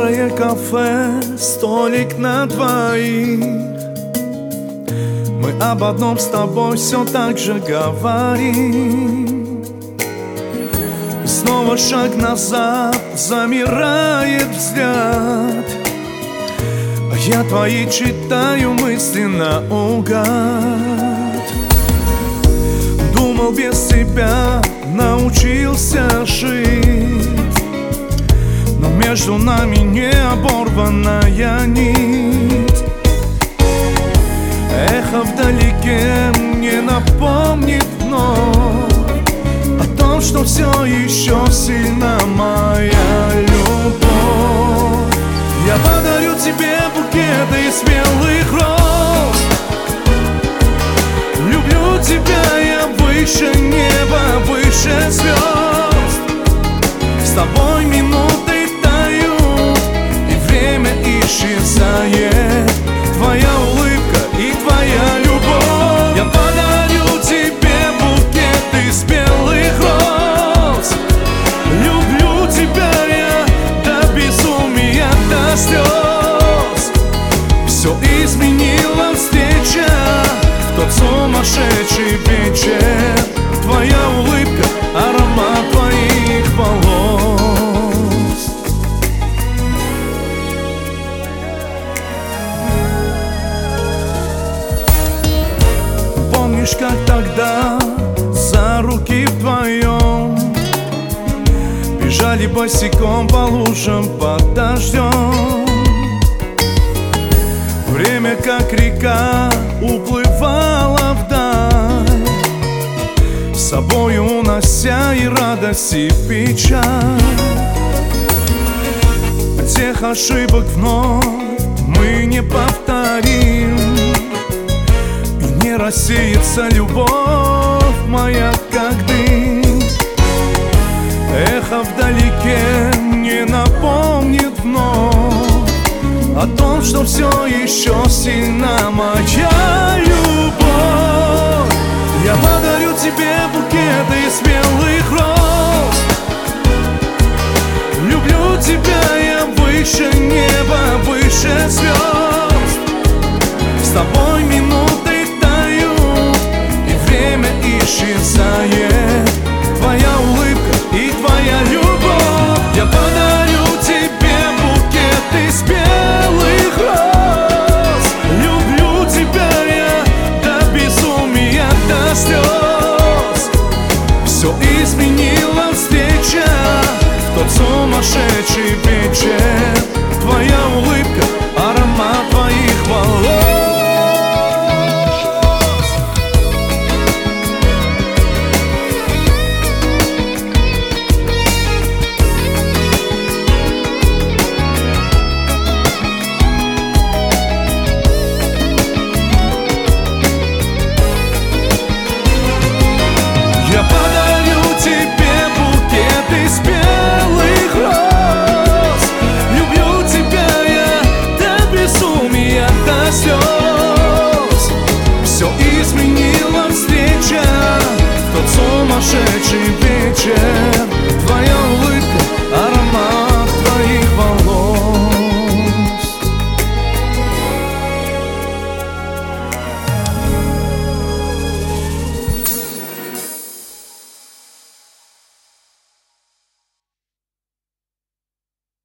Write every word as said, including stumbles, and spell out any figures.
Тихое кафе, столик на двоих. Мы об одном с тобой все так же говорим. Снова шаг назад, замирает взгляд, а я твои читаю мысли наугад. Думал, без тебя научился жить, но между нами не оборванная нить. Эхо вдалеке мне напомнит вновь о том, что все еще сильна моя любовь. Я подарю тебе букеты из белых роз. Люблю тебя я выше неба, выше звезд. С тобой минуты тают, и время исчезает. Твоя улыбка и твоя любовь. Я подарю тебе букет из белых роз. Люблю тебя я до безумия, до слез. Все изменила встреча в тот сумасшедший вечер. Твоя улыбка, аромат твоих волос. Помнишь, как тогда за руки вдвоем бежали босиком по лужам под дождем? Время, как река, уплывало вдаль, с собою унося и радость, и печаль. Тех ошибок вновь мы не повторим, и не рассеется любовь моя, как дым. Эхо вдалеке мне напомнит вновь о том, что все еще сильна моя любовь. Я подарю тебе букеты из белых роз. Люблю тебя я выше неба, выше звезд. С тобой минуты тают, и время исчезает.